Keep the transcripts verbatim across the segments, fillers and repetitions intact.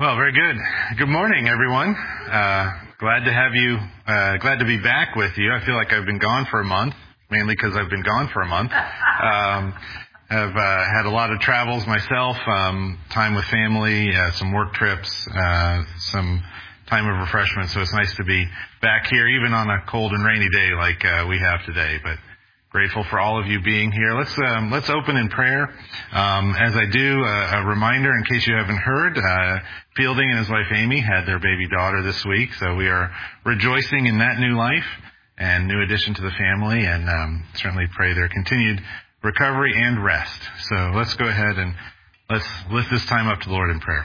Well, very good. Good morning, everyone. Uh, glad to have you, uh, glad to be back with you. I feel like I've been gone for a month, mainly because I've been gone for a month. Um, I've uh, had a lot of travels myself, um, time with family, uh, some work trips, uh, some time of refreshment, so it's nice to be back here, even on a cold and rainy day like uh, we have today. But grateful for all of you being here. Let's um, let's open in prayer. Um, as I do, uh, a reminder in case you haven't heard, uh, Fielding and his wife Amy had their baby daughter this week, so we are rejoicing in that new life and new addition to the family, and um, certainly pray their continued recovery and rest. So let's go ahead and let's lift this time up to the Lord in prayer.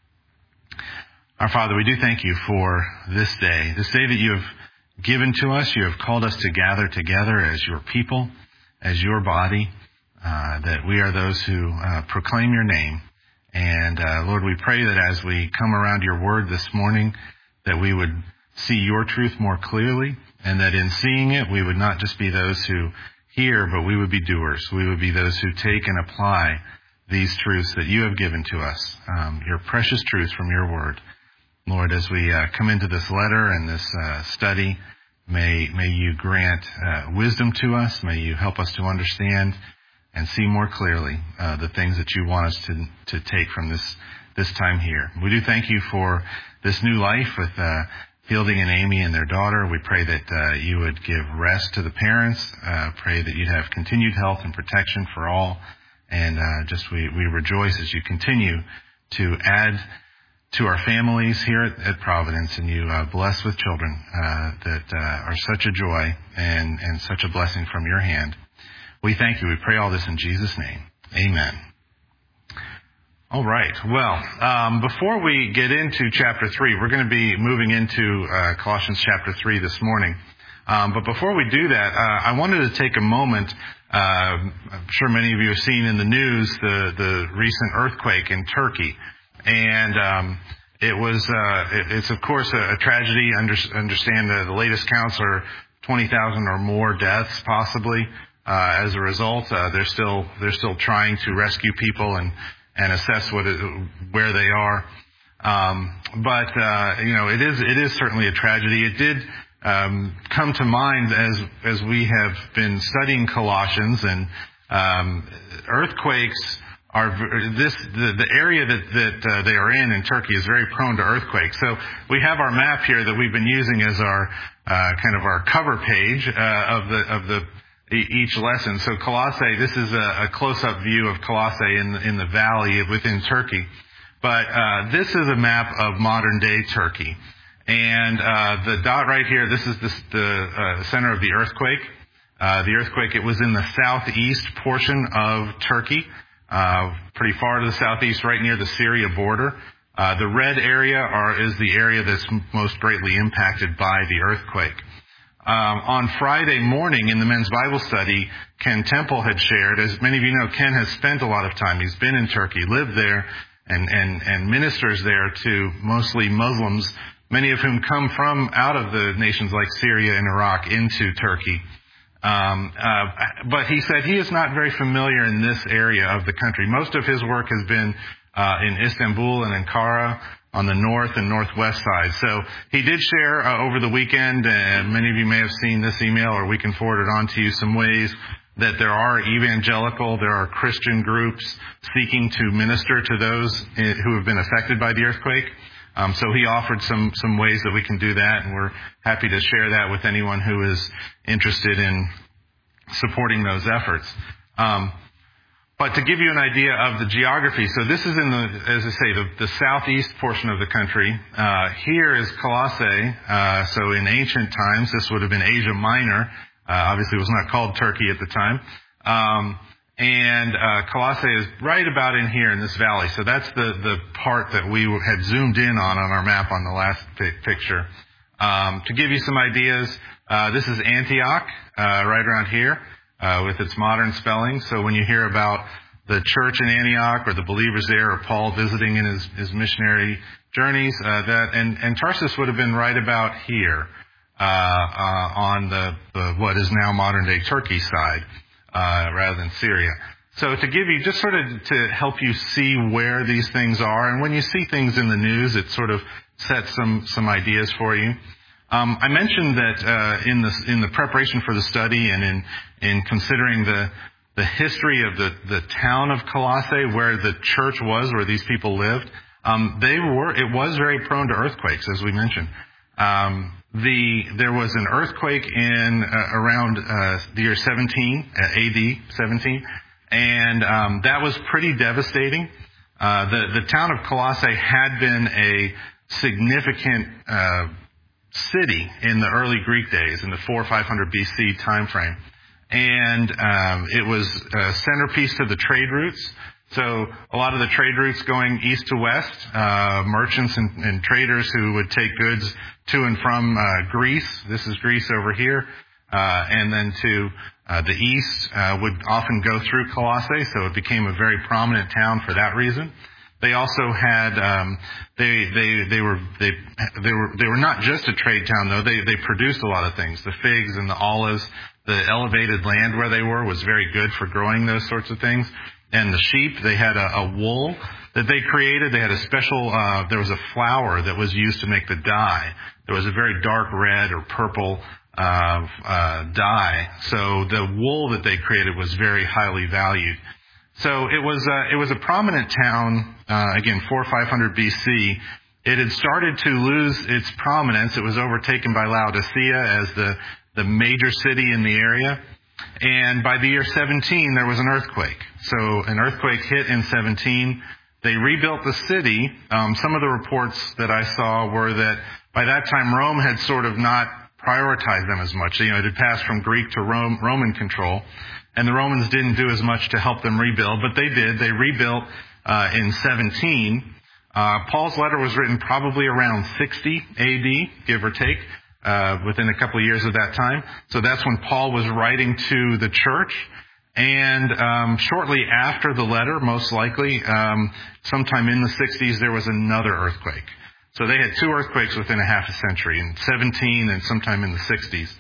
Our Father, we do thank you for this day, this day that you have given to us. You have called us to gather together as your people, as your body, uh, that we are those who uh, proclaim your name. And uh, Lord, we pray that as we come around your word this morning, that we would see your truth more clearly, and that in seeing it, we would not just be those who hear, but we would be doers. We would be those who take and apply these truths that you have given to us, um, your precious truths from your word. Lord, as we uh, come into this letter and this uh, study, may may you grant uh, wisdom to us. May you help us to understand and see more clearly uh, the things that you want us to to take from this this time here. We do thank you for this new life with uh, Fielding and Amy and their daughter. We pray that uh, you would give rest to the parents. Uh, pray that you'd have continued health and protection for all. And uh, just we, we rejoice as you continue to add to our families here at, at Providence, and you uh, bless with children uh, that uh, are such a joy and, and such a blessing from your hand. We thank you. We pray all this in Jesus' name. Amen. All right. Well, um, before we get into chapter three, we're going to be moving into uh, Colossians chapter three this morning. Um, but before we do that, uh, I wanted to take a moment. Uh, I'm sure many of you have seen in the news the, the recent earthquake in Turkey. And um, it was, uh, it, it's of course a, a tragedy. Under, understand the, the latest counts are twenty thousand or more deaths, possibly. Uh, as a result, uh, they're still they're still trying to rescue people and and assess what it, where they are. Um, but uh, you know, it is it is certainly a tragedy. It did um, come to mind as as we have been studying Colossians, and um, earthquakes. Are this the, the area that that uh, they are in in Turkey is very prone to earthquakes. So we have our map here that we've been using as our uh, kind of our cover page uh, of the of the each lesson. So Colossae, this is a, a close-up view of Colossae in in the valley within Turkey. But uh, this is a map of modern-day Turkey, and uh, the dot right here. This is this, the uh, center of the earthquake. Uh, the earthquake. It was in the southeast portion of Turkey. Uh, pretty far to the southeast, right near the Syria border. Uh, the red area are, is the area that's m- most greatly impacted by the earthquake. Um, on Friday morning in the men's Bible study, Ken Temple had shared, as many of you know, Ken has spent a lot of time. He's been in Turkey, lived there, and, and, and ministers there to mostly Muslims, many of whom come from out of the nations like Syria and Iraq into Turkey. Um, uh, but he said he is not very familiar in this area of the country. Most of his work has been uh, in Istanbul and Ankara on the north and northwest side. So he did share uh, over the weekend, and many of you may have seen this email, or we can forward it on to you, some ways that there are evangelical, there are Christian groups seeking to minister to those who have been affected by the earthquake. Um, so he offered some, some ways that we can do that, and we're happy to share that with anyone who is interested in supporting those efforts. Um, but to give you an idea of the geography, so this is in the, as I say, the, the southeast portion of the country. Uh, here is Colossae. Uh, so in ancient times, this would have been Asia Minor. Uh, obviously it was not called Turkey at the time. Um, And uh, Colossae is right about in here in this valley. So that's the, the part that we had zoomed in on on our map on the last p- picture. Um, to give you some ideas, uh, this is Antioch, uh, right around here, uh, with its modern spelling. So when you hear about the church in Antioch or the believers there, or Paul visiting in his, his missionary journeys, uh, that and, and Tarsus would have been right about here uh, uh, on the, the what is now modern day Turkey side. Uh, rather than Syria. So to give you, just sort of to help you see where these things are, and when you see things in the news, it sort of sets some, some ideas for you. Um, I mentioned that uh, in the in the preparation for the study and in in considering the the history of the the town of Colossae, where the church was, where these people lived, um, they were it was very prone to earthquakes, as we mentioned. Um, the there was an earthquake in uh, around uh, the year seventeen, uh, A D seventeen, and um, that was pretty devastating. Uh, the the town of Colossae had been a significant uh, city in the early Greek days, in the four or five hundred B C time frame, and um, it was a centerpiece to the trade routes. So a lot of the trade routes going east to west, uh, merchants and, and traders who would take goods to and from uh, Greece. This is Greece over here, uh, and then to uh, the east uh, would often go through Colossae. So it became a very prominent town for that reason. They also had um, they they they were they they were they were not just a trade town though. They they produced a lot of things. The figs and the olives. The elevated land where they were was very good for growing those sorts of things. And the sheep, they had a, a wool that they created. They had a special. Uh, there was a flour that was used to make the dye. There was a very dark red or purple uh, uh, dye. So the wool that they created was very highly valued. So it was uh, it was a prominent town, uh, again, four or five hundred B C. It had started to lose its prominence. It was overtaken by Laodicea as the, the major city in the area. And by the year seventeen, there was an earthquake. So an earthquake hit in seventeen. They rebuilt the city. Um, some of the reports that I saw were that by that time, Rome had sort of not prioritized them as much. You know, it had passed from Greek to Rome, Roman control. And the Romans didn't do as much to help them rebuild, but they did. They rebuilt uh, in seventeen. Uh, Paul's letter was written probably around sixty A D, give or take, uh, within a couple of years of that time. So that's when Paul was writing to the church. And um, shortly after the letter, most likely, um, sometime in the sixties, there was another earthquake. So they had two earthquakes within a half a century, in seventeen and sometime in the sixties.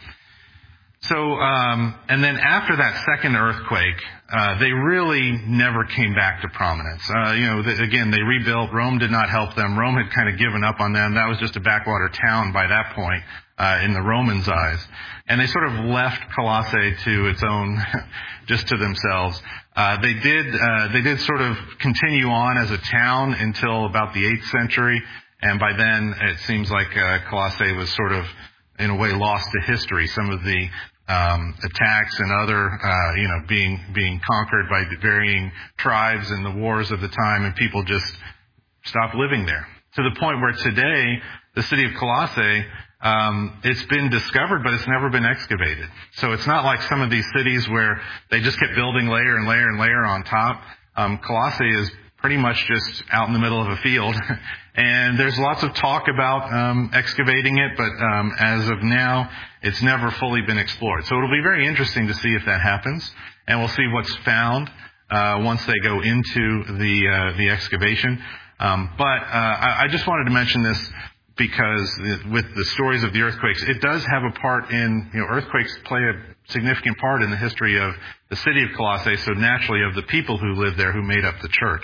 So, um, and then after that second earthquake, uh, they really never came back to prominence. Uh, you know, the, again, they rebuilt. Rome did not help them. Rome had kind of given up on them. That was just a backwater town by that point, uh, in the Romans' eyes. And they sort of left Colossae to its own, just to themselves. Uh, they did, uh, they did sort of continue on as a town until about the eighth century. And by then, it seems like, uh, Colossae was sort of, in a way, lost to history. Some of the um, attacks and other, uh, you know, being being conquered by the varying tribes in the wars of the time, and people just stopped living there. To the point where today, the city of Colossae, um, it's been discovered, but it's never been excavated. So it's not like some of these cities where they just kept building layer and layer and layer on top. Um, Colossae is pretty much just out in the middle of a field. And there's lots of talk about um, excavating it, but um, as of now, it's never fully been explored. So it'll be very interesting to see if that happens, and we'll see what's found uh, once they go into the uh, the excavation. Um, but uh, I, I just wanted to mention this because with the stories of the earthquakes, it does have a part in, you know, earthquakes play a significant part in the history of the city of Colossae, so naturally of the people who lived there who made up the church.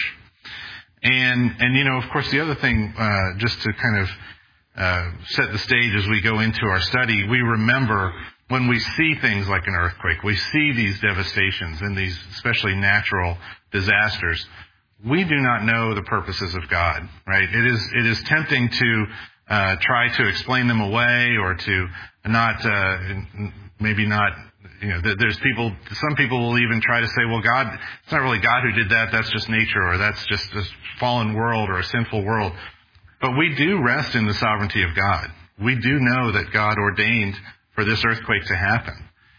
And, and, you know, of course, the other thing, uh, just to kind of, uh, set the stage as we go into our study, we remember when we see things like an earthquake, we see these devastations and these especially natural disasters, we do not know the purposes of God, right? It is, it is tempting to, uh, try to explain them away or to not, uh, maybe not, you know, there's people, some people will even try to say, well, God, it's not really God who did that. That's just nature, or that's just a fallen world or a sinful world. But we do rest in the sovereignty of God. We do know that God ordained for this earthquake to happen.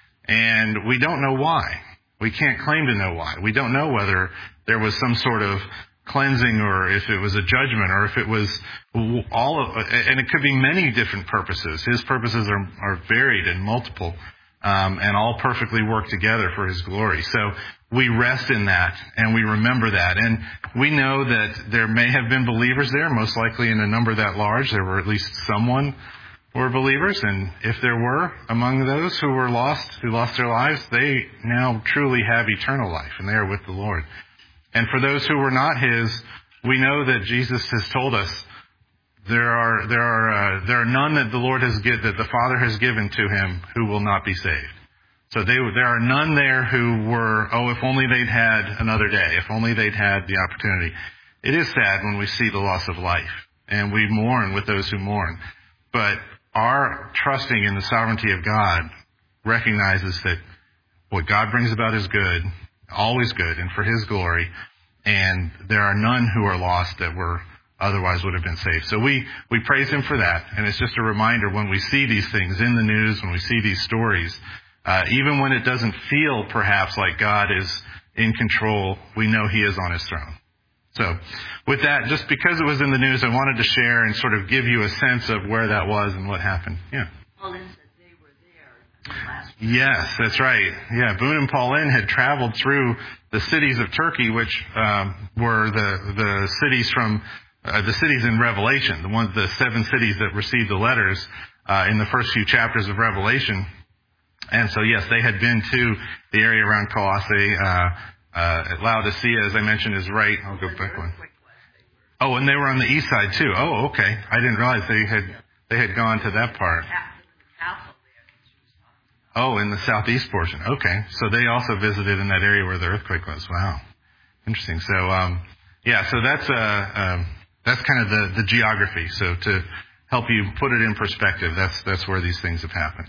And we don't know why. We can't claim to know why. We don't know whether there was some sort of cleansing or if it was a judgment or if it was all of, and it could be many different purposes. His purposes are, are varied and multiple. Um, and all perfectly work together for His glory. So we rest in that, and we remember that. And we know that there may have been believers there, most likely in a number that large. There were at least someone were believers, and if there were among those who were lost, who lost their lives, they now truly have eternal life, and they are with the Lord. And for those who were not his, we know that Jesus has told us there are there are uh, there are none that the Lord has given, that the Father has given to him, who will not be saved. So they, there are none there who were, oh, if only they'd had another day, if only they'd had the opportunity. It is sad when we see the loss of life, and we mourn with those who mourn. But our trusting in the sovereignty of God recognizes that what God brings about is good, always good, and for his glory. And there are none who are lost that were otherwise would have been saved. So we, we praise him for that. And it's just a reminder when we see these things in the news, when we see these stories, uh, even when it doesn't feel perhaps like God is in control, we know he is on his throne. So with that, just because it was in the news, I wanted to share and sort of give you a sense of where that was and what happened. Yeah. Paulin said they were there last week. Yes, that's right. Yeah, Boone and Paulin had traveled through the cities of Turkey, which um, were the the cities from uh, the cities in Revelation, the ones, the seven cities that received the letters uh, in the first few chapters of Revelation. And so, yes, they had been to the area around Colossae. Uh, Uh, Laodicea, as I mentioned, is right. I'll go back one. Oh, and they were on the east side too. Oh, okay. I didn't realize they had they had gone to that part. Oh, in the southeast portion. Okay, so they also visited in that area where the earthquake was. Wow, interesting. So, um, yeah, so that's uh, um, that's kind of the, the geography. So to help you put it in perspective, that's that's where these things have happened.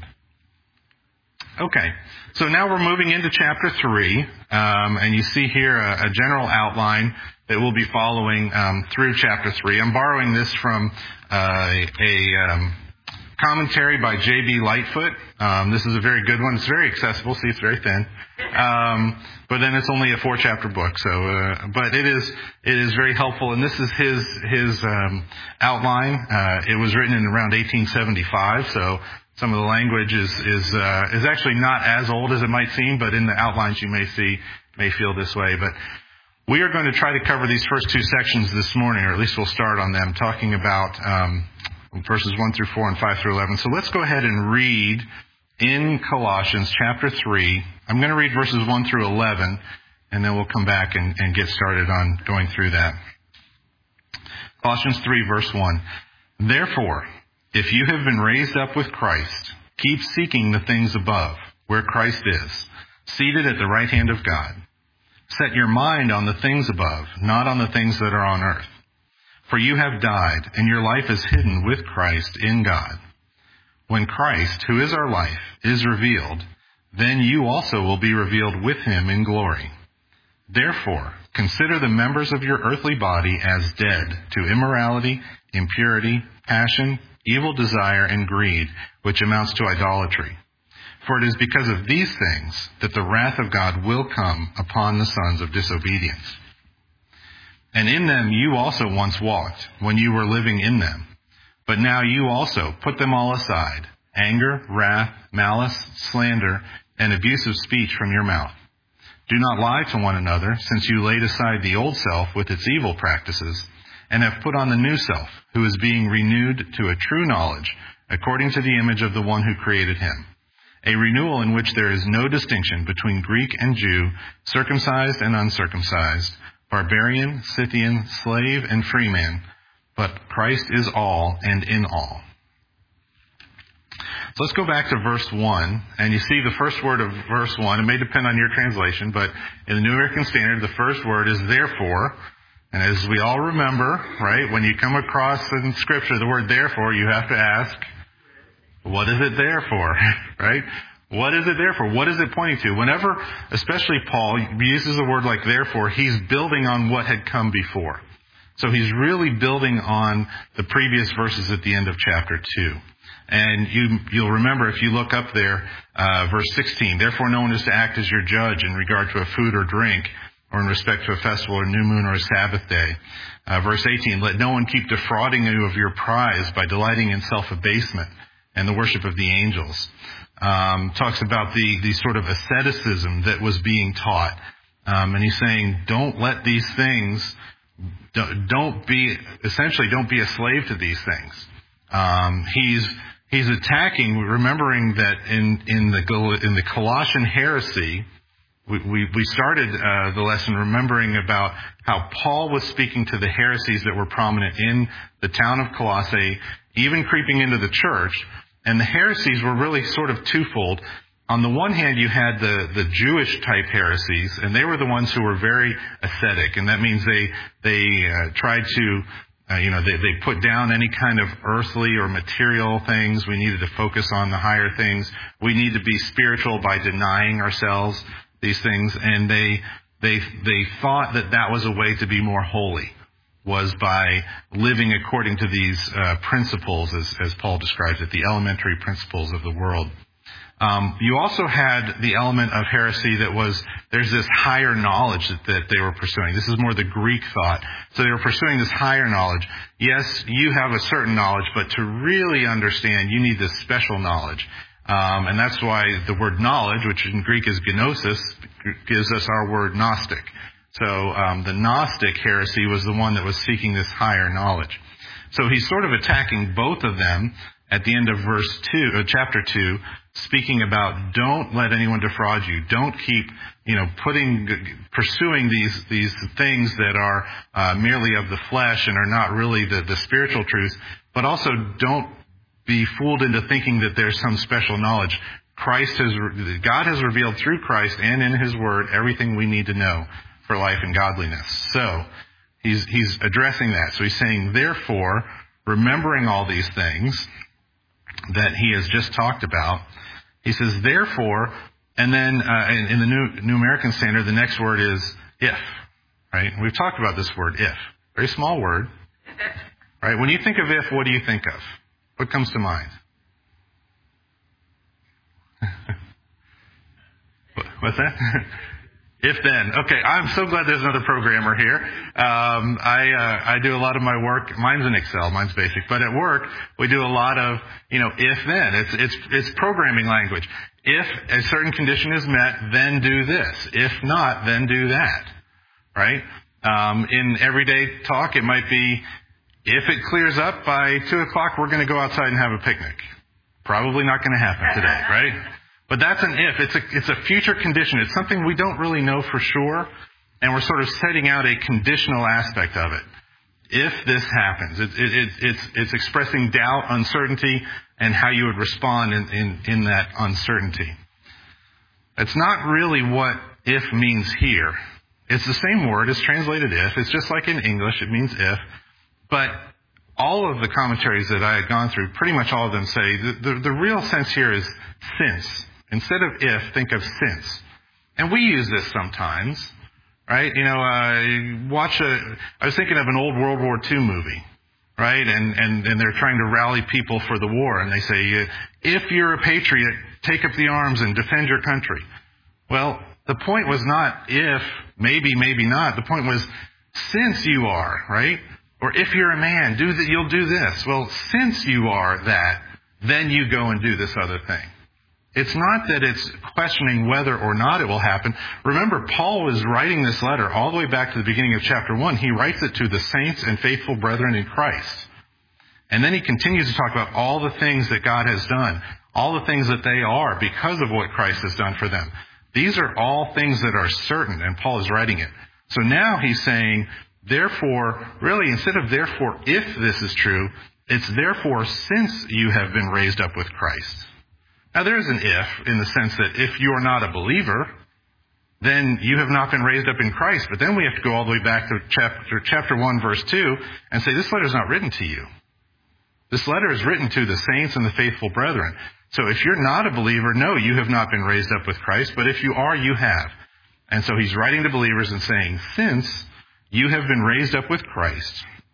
Okay, so now we're moving into chapter three, um, and you see here a, a general outline that we'll be following um, through chapter three. I'm borrowing this from uh, a um, commentary by J B Lightfoot. Um, this is a very good one. It's very accessible. See, it's very thin, um, but then it's only a four-chapter book. So, uh, but it is it is very helpful. And this is his his um, outline. Uh, it was written in around eighteen seventy-five. So. Some of the language is is uh, is actually not as old as it might seem, but in the outlines you may see may feel this way. But we are going to try to cover these first two sections this morning, or at least we'll start on them, talking about um, verses one through four and five through eleven. So let's go ahead and read in Colossians chapter three. I'm going to read verses one through eleven, and then we'll come back and, and get started on going through that. Colossians three, verse one. Therefore, if you have been raised up with Christ, keep seeking the things above, where Christ is, seated at the right hand of God. Set your mind on the things above, not on the things that are on earth. For you have died, and your life is hidden with Christ in God. When Christ, who is our life, is revealed, then you also will be revealed with him in glory. Therefore, consider the members of your earthly body as dead to immorality, impurity, passion, evil desire, and greed, which amounts to idolatry. For it is because of these things that the wrath of God will come upon the sons of disobedience. And in them you also once walked, when you were living in them. But now you also put them all aside, anger, wrath, malice, slander, and abusive speech from your mouth. Do not lie to one another, since you laid aside the old self with its evil practices, and have put on the new self, who is being renewed to a true knowledge, according to the image of the one who created him. A renewal in which there is no distinction between Greek and Jew, circumcised and uncircumcised, barbarian, Scythian, slave, and free man, but Christ is all and in all. So let's go back to verse one, and you see the first word of verse one. It may depend on your translation, but in the New American Standard, the first word is therefore. And as we all remember, right, when you come across in Scripture the word therefore, you have to ask, what is it there for, right? What is it there for? What is it pointing to? Whenever, especially Paul, uses a word like therefore, he's building on what had come before. So he's really building on the previous verses at the end of chapter two. And you, you'll remember if you look up there, uh, verse sixteen, therefore no one is to act as your judge in regard to a food or drink, or in respect to a festival or new moon or a Sabbath day. Uh, verse eighteen, let no one keep defrauding you of your prize by delighting in self-abasement and the worship of the angels. Um, talks about the, the sort of asceticism that was being taught. Um, and he's saying, don't let these things, don't, don't be, essentially don't be a slave to these things. Um, he's he's attacking, remembering that in, in the in the Colossian heresy, we, we, we started uh, the lesson remembering about how Paul was speaking to the heresies that were prominent in the town of Colossae, even creeping into the church. And the heresies were really sort of twofold. On the one hand, you had the, the Jewish type heresies, and they were the ones who were very ascetic, and that means they they uh, tried to, uh, you know, they, they put down any kind of earthly or material things. We needed to focus on the higher things. We need to be spiritual by denying ourselves these things, and they they they thought that that was a way to be more holy, was by living according to these uh, principles, as, as Paul describes it, the elementary principles of the world. Um, you also had the element of heresy that was, there's this higher knowledge that, that they were pursuing. This is more the Greek thought. So they were pursuing this higher knowledge. Yes, you have a certain knowledge, but to really understand, you need this special knowledge. Um, and that's why the word knowledge, which in Greek is gnosis, gives us our word Gnostic. So um, the Gnostic heresy was the one that was seeking this higher knowledge. So he's sort of attacking both of them at the end of verse two, uh, chapter two, speaking about don't let anyone defraud you. Don't keep, you know, putting, pursuing these these things that are uh, merely of the flesh and are not really the, the spiritual truths. But also don't be fooled into thinking that there's some special knowledge. Christ has, God has revealed through Christ and in His Word everything we need to know for life and godliness. So he's he's addressing that. So he's saying, therefore, remembering all these things that he has just talked about, he says, therefore, and then uh, in, in the New, New American Standard, the next word is if, right? We've talked about this word, if. Very small word, right? When you think of if, what do you think of? What comes to mind? What's that? If then. Okay, I'm so glad there's another programmer here. Um, I uh, I do a lot of my work. Mine's in Excel. Mine's basic. But at work, we do a lot of, you know, if then. It's it's it's programming language. If a certain condition is met, then do this. If not, then do that. Right? Um, in everyday talk, it might be, if it clears up by two o'clock, we're going to go outside and have a picnic. Probably not going to happen today, right? But that's an if. It's a, it's a future condition. It's something we don't really know for sure, and we're sort of setting out a conditional aspect of it. If this happens, it, it, it, it's, it's expressing doubt, uncertainty, and how you would respond in, in, in that uncertainty. That's not really what if means here. It's the same word. It's translated if. It's just like in English. It means if. But all of the commentaries that I had gone through, pretty much all of them say the, the, the real sense here is since. Instead of if, think of since. And we use this sometimes, right? You know, uh, watch a, I was thinking of an old World War Two movie, right? And, and, and they're trying to rally people for the war. And they say, if you're a patriot, take up the arms and defend your country. Well, the point was not if, maybe, maybe not. The point was, since you are, right? Or if you're a man, do that, you'll do this. Well, since you are that, then you go and do this other thing. It's not that it's questioning whether or not it will happen. Remember, Paul was writing this letter all the way back to the beginning of chapter one. He writes it to the saints and faithful brethren in Christ. And then he continues to talk about all the things that God has done, all the things that they are because of what Christ has done for them. These are all things that are certain, and Paul is writing it. So now he's saying, therefore, really, instead of therefore if this is true, it's therefore since you have been raised up with Christ. Now, there's an if, in the sense that if you are not a believer, then you have not been raised up in Christ. But then we have to go all the way back to chapter, chapter one, verse two, and say, this letter is not written to you. This letter is written to the saints and the faithful brethren. So if you're not a believer, no, you have not been raised up with Christ. But if you are, you have. And so he's writing to believers and saying, since you have been raised up with Christ.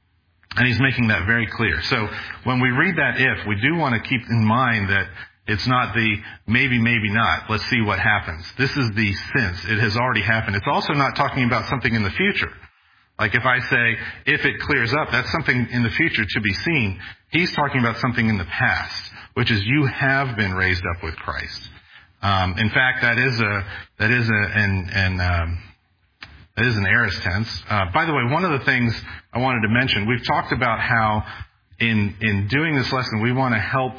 And he's making that very clear. So when we read that if, we do want to keep in mind that it's not the maybe, maybe not. Let's see what happens. This is the since. It has already happened. It's also not talking about something in the future. Like if I say, if it clears up, that's something in the future to be seen. He's talking about something in the past, which is you have been raised up with Christ. Um, in fact, that is a, that is a, an, an, um, that is an aorist tense. Uh, by the way, one of the things I wanted to mention, we've talked about how in, in doing this lesson, we want to help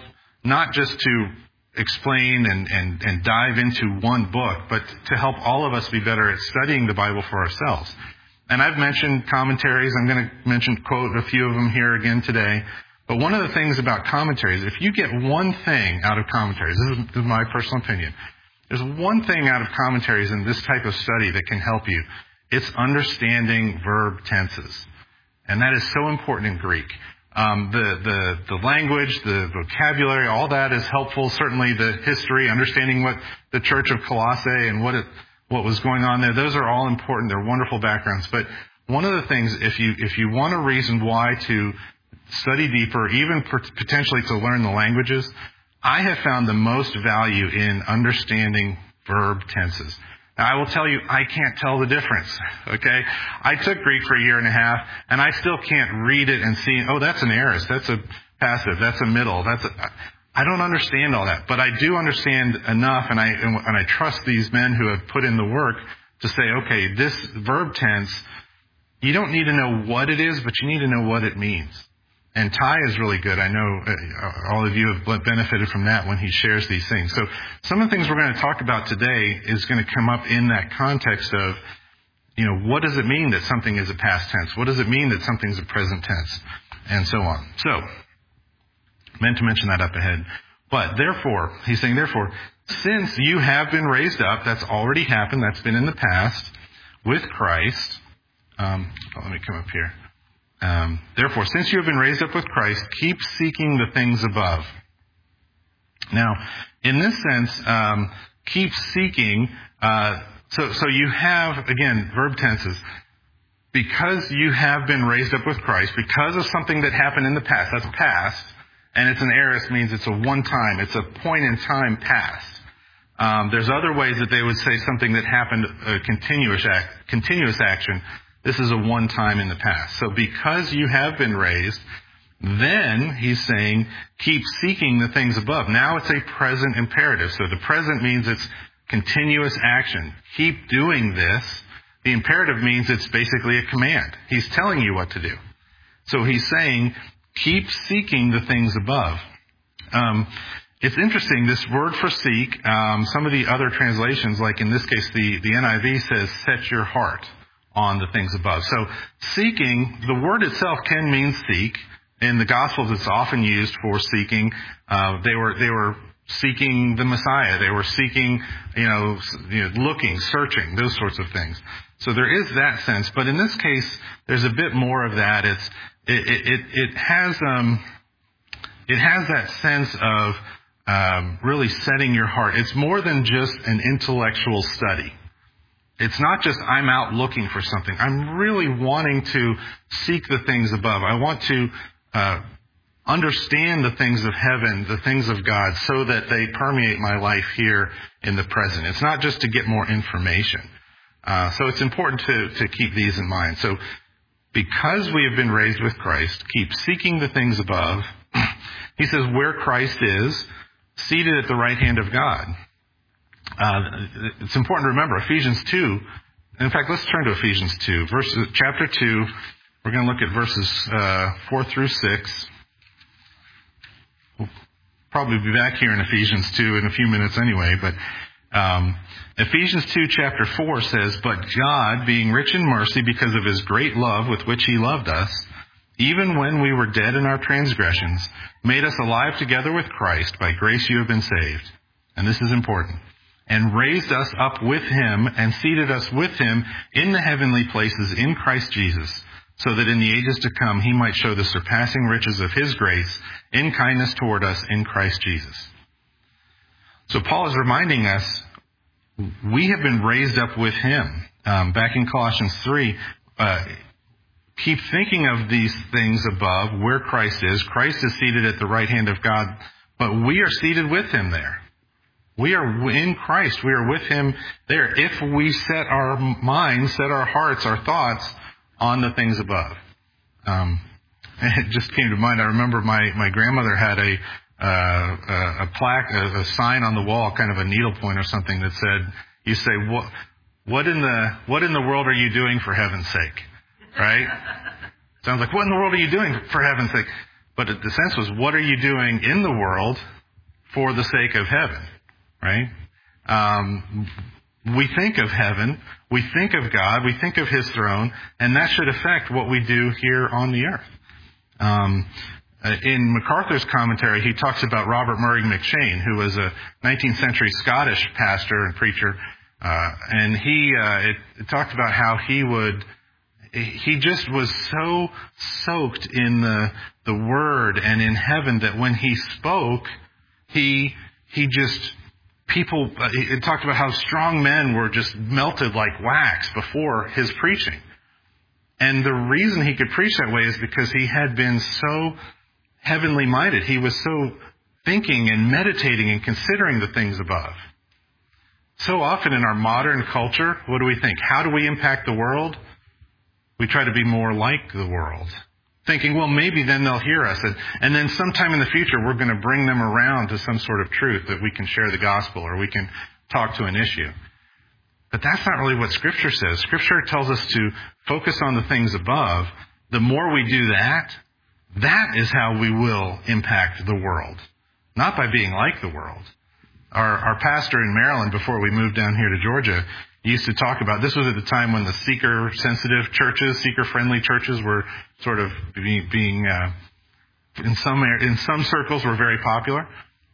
not just to explain and, and, and dive into one book, but to help all of us be better at studying the Bible for ourselves. And I've mentioned commentaries. I'm going to mention, quote, a few of them here again today. But one of the things about commentaries, if you get one thing out of commentaries, this is, this is my personal opinion, there's one thing out of commentaries in this type of study that can help you. It's understanding verb tenses. And that is so important in Greek. Um, the, the, the language, the vocabulary, all that is helpful. Certainly the history, understanding what the Church of Colossae and what it, what was going on there, those are all important. They're wonderful backgrounds. But one of the things, if you, if you want a reason why to study deeper, even potentially to learn the languages, I have found the most value in understanding verb tenses. Now, I will tell you, I can't tell the difference, okay? I took Greek for a year and a half, and I still can't read it and see, oh, that's an aorist, that's a passive, that's a middle, that's a... I don't understand all that, but I do understand enough, and I and I trust these men who have put in the work to say, okay, this verb tense, you don't need to know what it is, but you need to know what it means. And Ty is really good. I know uh, all of you have benefited from that when he shares these things. So some of the things we're going to talk about today is going to come up in that context of, you know, what does it mean that something is a past tense? What does it mean that something's a present tense? And so on. So, meant to mention that up ahead. But therefore, he's saying, therefore, since you have been raised up, that's already happened, that's been in the past, with Christ. Um, oh, let me come up here. Um, therefore, since you have been raised up with Christ, keep seeking the things above. Now, in this sense, um, keep seeking. Uh, so, so you have, again, verb tenses. Because you have been raised up with Christ, because of something that happened in the past, that's past, and it's an aorist, means it's a one-time, it's a point-in-time past. Um, there's other ways that they would say something that happened, a continuous act, continuous action. This is a one-time in the past. So because you have been raised, then he's saying, keep seeking the things above. Now it's a present imperative. So the present means it's continuous action. Keep doing this. The imperative means it's basically a command. He's telling you what to do. So he's saying, keep seeking the things above. Um, it's interesting, this word for seek, um, some of the other translations, like in this case, the, the N I V says, set your heart on the things above. So seeking, the word itself can mean seek. In the Gospels, it's often used for seeking. Uh, they were, they were seeking the Messiah. They were seeking, you know, you know, looking, searching, those sorts of things. So there is that sense. But in this case, there's a bit more of that. It's, it, it, it, it has, um, it has that sense of, um, really setting your heart. It's more than just an intellectual study. It's not just I'm out looking for something. I'm really wanting to seek the things above. I want to uh, understand the things of heaven, the things of God, so that they permeate my life here in the present. It's not just to get more information. Uh, so it's important to, to keep these in mind. So because we have been raised with Christ, keep seeking the things above. He says where Christ is, seated at the right hand of God. Uh, it's important to remember Ephesians two. In fact, let's turn to Ephesians two, verse, chapter two. We're going to look at verses uh, four through six. We'll probably be back here in Ephesians two in a few minutes anyway. But um, Ephesians two, chapter four says, "But God, being rich in mercy because of His great love with which He loved us, even when we were dead in our transgressions, made us alive together with Christ. By grace you have been saved." And this is important. "And raised us up with Him and seated us with Him in the heavenly places in Christ Jesus, so that in the ages to come He might show the surpassing riches of His grace in kindness toward us in Christ Jesus." So Paul is reminding us we have been raised up with Him. Um, back in Colossians three, uh, keep thinking of these things above where Christ is. Christ is seated at the right hand of God, but we are seated with Him there. We are in Christ. We are with Him there. If we set our minds, set our hearts, our thoughts on the things above. Um, it just came to mind. I remember my, my grandmother had a, uh, a, a plaque, a, a sign on the wall, kind of a needlepoint or something that said, you say, what, what in the, what in the world are you doing for heaven's sake? Right? Sounds like, what in the world are you doing for heaven's sake? But the sense was, what are you doing in the world for the sake of heaven, right? Um, we think of heaven, we think of God, we think of His throne, and that should affect what we do here on the earth. Um, in MacArthur's commentary, he talks about Robert Murray McCheyne, who was a nineteenth century Scottish pastor and preacher, uh, and he uh, it, it talked about how he would, he just was so soaked in the the Word and in heaven that when he spoke, he he just people. Uh, it talked about how strong men were just melted like wax before his preaching. And the reason he could preach that way is because he had been so heavenly minded. He was so thinking and meditating and considering the things above. So often in our modern culture, what do we think? How do we impact the world? We try to be more like the world, thinking, well, maybe then they'll hear us. And, and then sometime in the future, we're going to bring them around to some sort of truth that we can share the gospel or we can talk to an issue. But that's not really what Scripture says. Scripture tells us to focus on the things above. The more we do that, that is how we will impact the world, not by being like the world. Our, our pastor in Maryland, before we moved down here to Georgia, used to talk about, this was at the time when the seeker-sensitive churches, seeker-friendly churches were sort of being, being uh, in some in some circles were very popular.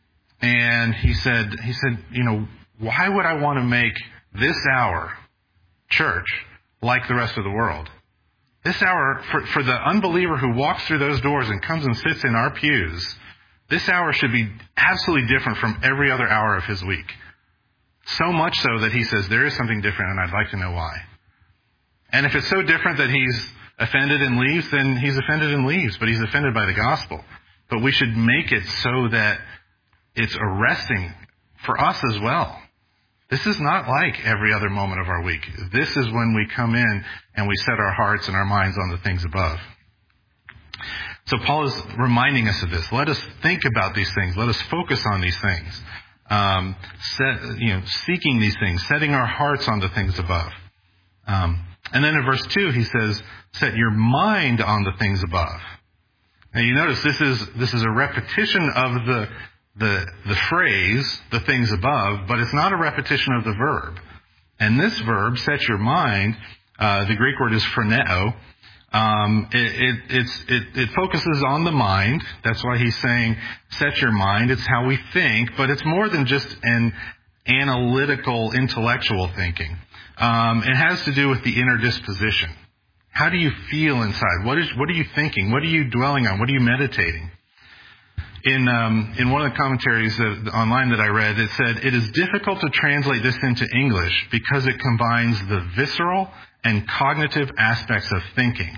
And he said, he said, you know, why would I want to make this hour church like the rest of the world? This hour, for, for the unbeliever who walks through those doors and comes and sits in our pews, this hour should be absolutely different from every other hour of his week. So much so that he says, there is something different and I'd like to know why. And if it's so different that he's offended and leaves, then he's offended and leaves, but he's offended by the gospel. But we should make it so that it's arresting for us as well. This is not like every other moment of our week. This is when we come in and we set our hearts and our minds on the things above. So Paul is reminding us of this. Let us think about these things. Let us focus on these things. Um, set, you know, seeking these things, setting our hearts on the things above. Um, and then in verse two, he says, set your mind on the things above. Now you notice this is, this is a repetition of the, the, the phrase, the things above, but it's not a repetition of the verb. And this verb, set your mind, uh, the Greek word is phroneo. Um, it, it, it's, it, it focuses on the mind. That's why he's saying, set your mind. It's how we think, but it's more than just an analytical, intellectual thinking. Um, it has to do with the inner disposition. How do you feel inside? What is, what are you thinking? What are you dwelling on? What are you meditating? In, um, in one of the commentaries that, online that I read, it said, it is difficult to translate this into English because it combines the visceral and cognitive aspects of thinking.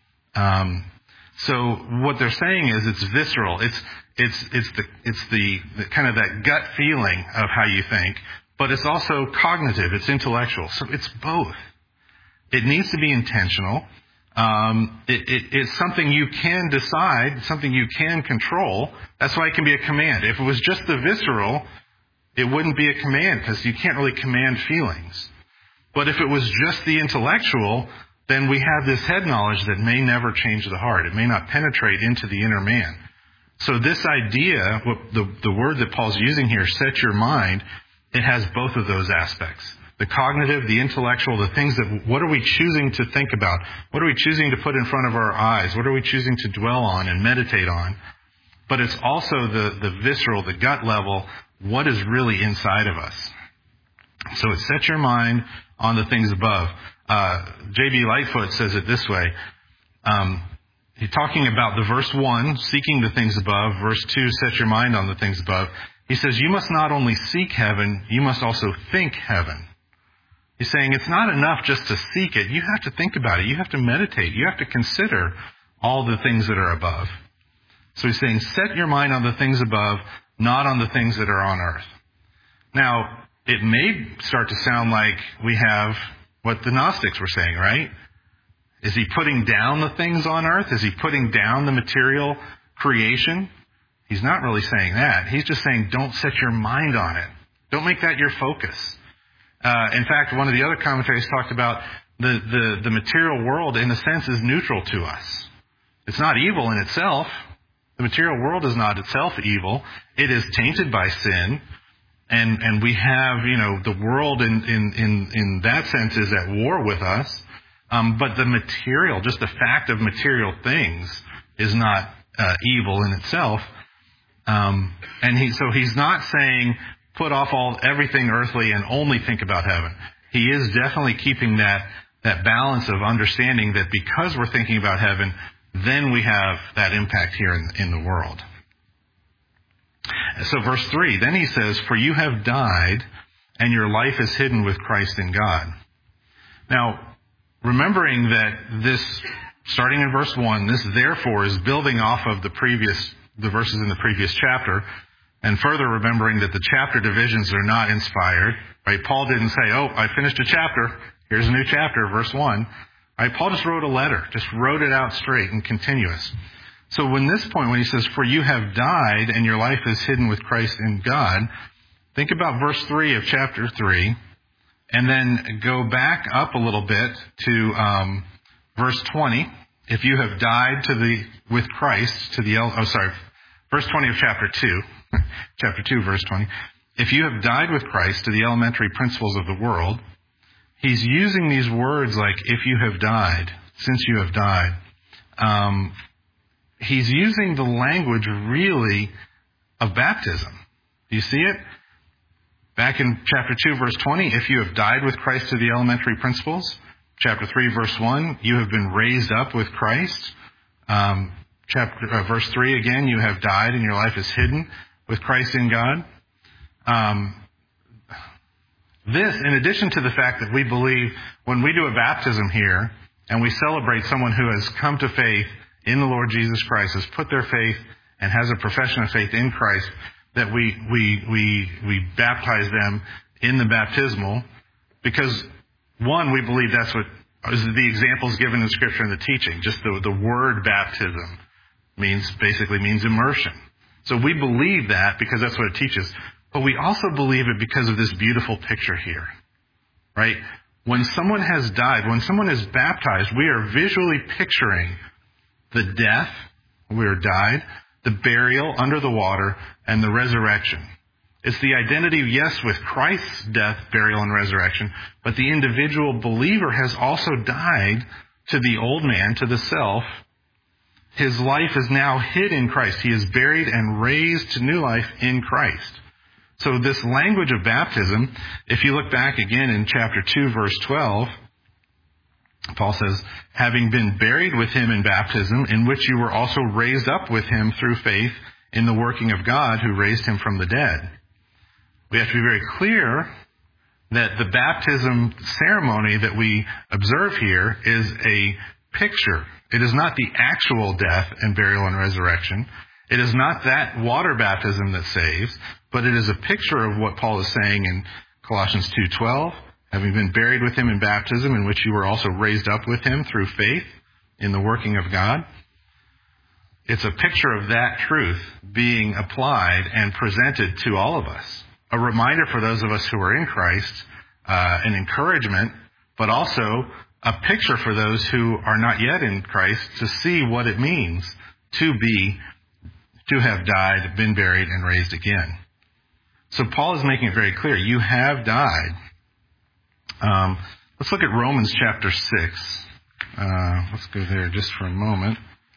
Um, so what they're saying is it's visceral. It's it's it's the it's the, the kind of that gut feeling of how you think, but it's also cognitive. It's intellectual. So it's both. It needs to be intentional. Um, it, it, it's something you can decide, something you can control. That's why it can be a command. If it was just the visceral, it wouldn't be a command because you can't really command feelings. But if it was just the intellectual, then we have this head knowledge that may never change the heart. It may not penetrate into the inner man. So this idea, what the, the word that Paul's using here, set your mind, it has both of those aspects. The cognitive, the intellectual, the things that, what are we choosing to think about? What are we choosing to put in front of our eyes? What are we choosing to dwell on and meditate on? But it's also the, the visceral, the gut level, what is really inside of us. So it's set your mind on the things above. Uh, J B Lightfoot says it this way. Um, he's talking about the verse one, seeking the things above. Verse two, set your mind on the things above. He says, you must not only seek heaven, you must also think heaven. He's saying it's not enough just to seek it. You have to think about it. You have to meditate. You have to consider all the things that are above. So he's saying, set your mind on the things above, not on the things that are on earth. Now, it may start to sound like we have what the Gnostics were saying, right? Is he putting down the things on earth? Is he putting down the material creation? He's not really saying that. He's just saying, don't set your mind on it. Don't make that your focus. Uh, in fact, one of the other commentaries talked about the, the, the material world, in a sense, is neutral to us. It's not evil in itself. The material world is not itself evil. It is tainted by sin. And, and we have, you know, the world in, in, in, in that sense is at war with us. Um, but the material, just the fact of material things is not uh, evil in itself. Um, and he, so he's not saying put off all everything earthly and only think about heaven. He is definitely keeping that, that balance of understanding that because we're thinking about heaven, then we have that impact here in, in the world. So verse three, then he says, for you have died and your life is hidden with Christ in God. Now, remembering that this, starting in verse one, this therefore is building off of the previous, the verses in the previous chapter, and further remembering that the chapter divisions are not inspired, right? Paul didn't say, oh, I finished a chapter, here's a new chapter, verse one. Right? Paul just wrote a letter, just wrote it out straight and continuous. So when this point, when he says, for you have died and your life is hidden with Christ in God, think about verse three of chapter three, and then go back up a little bit to um, verse twenty. If you have died to the with Christ to the oh sorry, verse twenty of chapter two, chapter two, verse twenty. If you have died with Christ to the elementary principles of the world, he's using these words like if you have died, since you have died. Um, he's using the language really of baptism. Do you see it? Back in chapter two, verse twenty, if you have died with Christ to the elementary principles. Chapter three, verse one, you have been raised up with Christ. Um, chapter uh, verse three, again, you have died and your life is hidden with Christ in God. Um, this, in addition to the fact that we believe when we do a baptism here and we celebrate someone who has come to faith in the Lord Jesus Christ, has put their faith and has a profession of faith in Christ, that we we we we baptize them in the baptismal, because one, we believe that's what is the examples given in Scripture and the teaching. Just the the word baptism means basically means immersion. So we believe that because that's what it teaches. But we also believe it because of this beautiful picture here, right? When someone has died, when someone is baptized, we are visually picturing the death, we are died, the burial under the water, and the resurrection. It's the identity, yes, with Christ's death, burial, and resurrection, but the individual believer has also died to the old man, to the self. His life is now hid in Christ. He is buried and raised to new life in Christ. So this language of baptism, if you look back again in chapter two, verse twelve, Paul says, having been buried with him in baptism, in which you were also raised up with him through faith in the working of God who raised him from the dead. We have to be very clear that the baptism ceremony that we observe here is a picture. It is not the actual death and burial and resurrection. It is not that water baptism that saves, but it is a picture of what Paul is saying in Colossians two twelve, having been buried with him in baptism, in which you were also raised up with him through faith in the working of God. It's a picture of that truth being applied and presented to all of us. A reminder for those of us who are in Christ, uh, an encouragement, but also a picture for those who are not yet in Christ to see what it means to be, to have died, been buried, and raised again. So Paul is making it very clear. You have died. Um, let's look at Romans chapter six. Uh, let's go there just for a moment.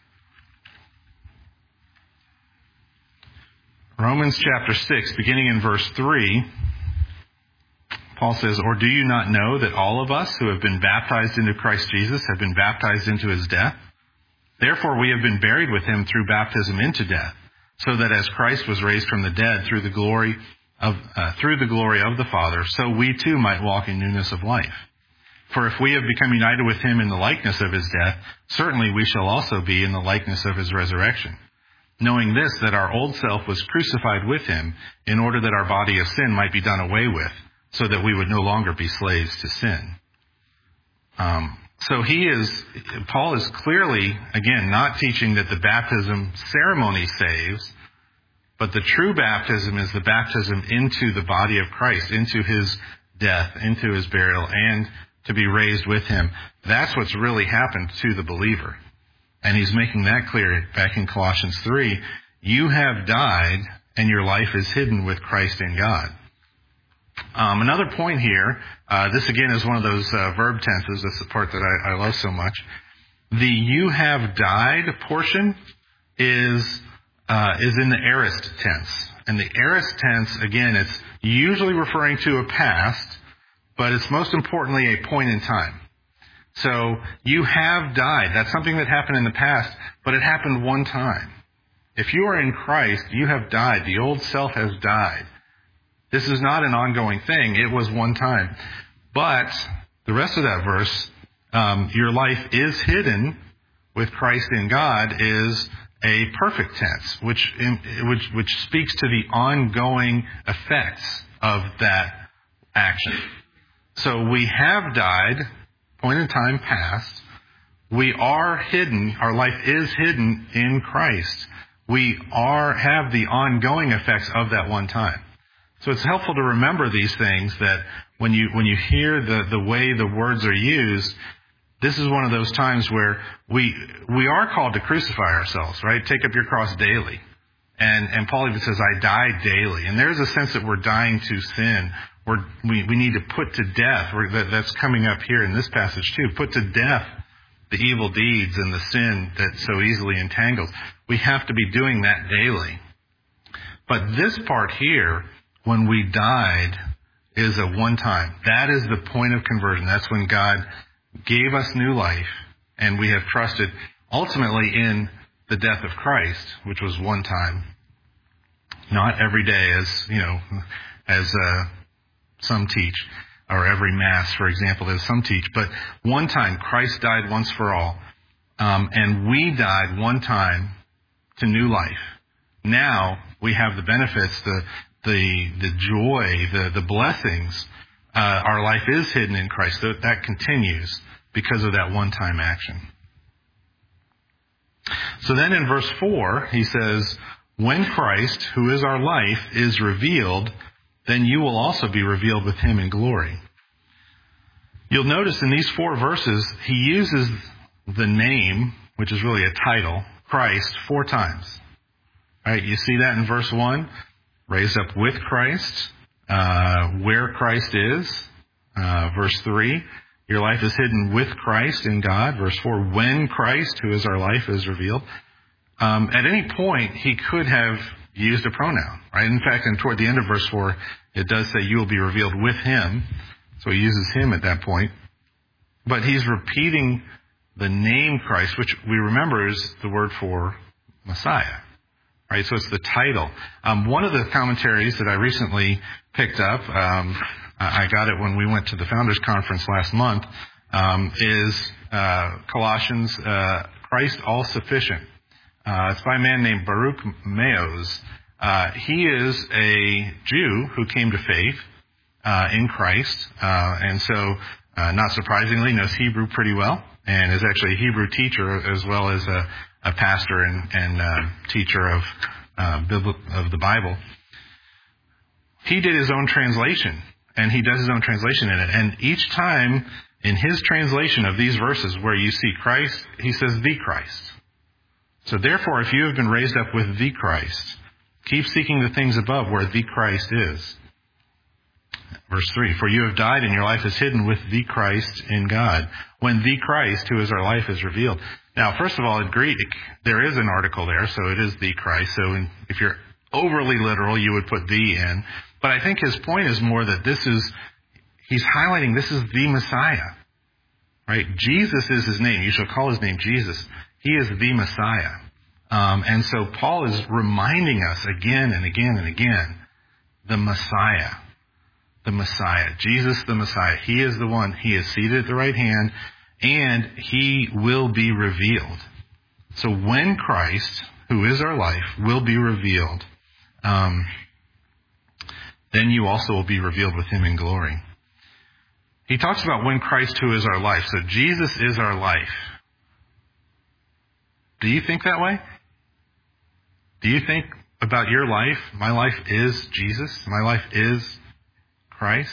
Romans chapter six, beginning in verse three, Paul says, or do you not know that all of us who have been baptized into Christ Jesus have been baptized into his death? Therefore we have been buried with him through baptism into death, so that as Christ was raised from the dead through the glory of uh, through the glory of the Father, so we too might walk in newness of life. For if we have become united with him in the likeness of his death, certainly we shall also be in the likeness of his resurrection. Knowing this, that our old self was crucified with him, in order that our body of sin might be done away with, so that we would no longer be slaves to sin. Um, so he is, Paul is clearly, again, not teaching that the baptism ceremony saves, but the true baptism is the baptism into the body of Christ, into his death, into his burial, and to be raised with him. That's what's really happened to the believer. And he's making that clear back in Colossians three. You have died, and your life is hidden with Christ in God. Um, another point here, uh, this again is one of those uh, verb tenses. That's the part that I, I love so much. The you have died portion is uh, is in the aorist tense. And the aorist tense, again, it's usually referring to a past, but it's most importantly a point in time. So you have died. That's something that happened in the past, but it happened one time. If you are in Christ, you have died. The old self has died. This is not an ongoing thing. It was one time. But the rest of that verse, um, your life is hidden with Christ in God, is a perfect tense, which, which, which speaks to the ongoing effects of that action. So we have died, point in time past. We are hidden. Our life is hidden in Christ. We are have the ongoing effects of that one time. So it's helpful to remember these things, that when you when you hear the, the way the words are used, this is one of those times where we we are called to crucify ourselves, right? Take up your cross daily. And and Paul even says, I die daily. And there's a sense that we're dying to sin. We're, we, we need to put to death. We're, that, that's coming up here in this passage too. Put to death the evil deeds and the sin that so easily entangles. We have to be doing that daily. But this part here, when we died, is a one time. That is the point of conversion. That's when God gave us new life, and we have trusted ultimately in the death of Christ, which was one time. Not every day, as, you know, as uh, some teach, or every Mass, for example, as some teach. But one time, Christ died once for all, um, and we died one time to new life. Now we have the benefits, the the the joy, the the blessings. Uh, our life is hidden in Christ. So that continues because of that one-time action. So then in verse four, he says, when Christ, who is our life, is revealed, then you will also be revealed with him in glory. You'll notice in these four verses, he uses the name, which is really a title, Christ, four times. Right? You see that in verse one, raised up with Christ, uh, where Christ is. Uh, verse three, your life is hidden with Christ in God. Verse four, when Christ, who is our life, is revealed. Um, at any point, he could have used a pronoun, right? In fact, and toward the end of verse four, it does say you will be revealed with him. So he uses him at that point. But he's repeating the name Christ, which we remember is the word for Messiah, right? So it's the title. Um, one of the commentaries that I recently picked up, um, I got it when we went to the Founders Conference last month, um, is uh, Colossians, uh, Christ all-sufficient. Uh, it's by a man named Baruch Meos. Uh, he is a Jew who came to faith uh, in Christ, uh, and so, uh, not surprisingly, knows Hebrew pretty well, and is actually a Hebrew teacher as well as a, a pastor and, and uh, teacher of uh, of the Bible. He did his own translation, and he does his own translation in it. And each time in his translation of these verses where you see Christ, he says the Christ. So therefore, if you have been raised up with the Christ, keep seeking the things above where the Christ is. Verse three, for you have died and your life is hidden with the Christ in God, when the Christ, who is our life, is revealed. Now, first of all, in Greek, there is an article there, so it is the Christ. So in, if you're overly literal, you would put the in. But I think his point is more that this is, he's highlighting this is the Messiah, right? Jesus is his name. You shall call his name Jesus. He is the Messiah. Um, and so Paul is reminding us again and again and again, the Messiah, the Messiah, Jesus the Messiah. He is the one. He is seated at the right hand, and he will be revealed. So when Christ, who is our life, will be revealed, um, then you also will be revealed with him in glory. He talks about when Christ, who is our life. So Jesus is our life. Do you think that way? Do you think about your life? My life is Jesus. My life is Christ.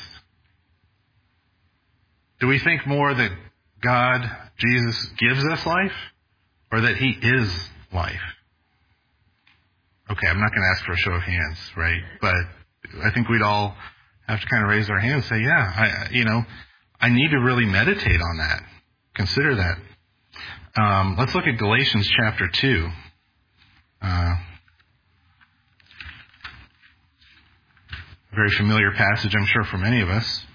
Do we think more that God, Jesus, gives us life? or that he is life? Okay, I'm not going to ask for a show of hands, right? But I think we'd all have to kind of raise our hands and say, yeah, I, you know, I need to really meditate on that. Consider that. Um, let's look at Galatians chapter two. Uh, very familiar passage, I'm sure, for many of us.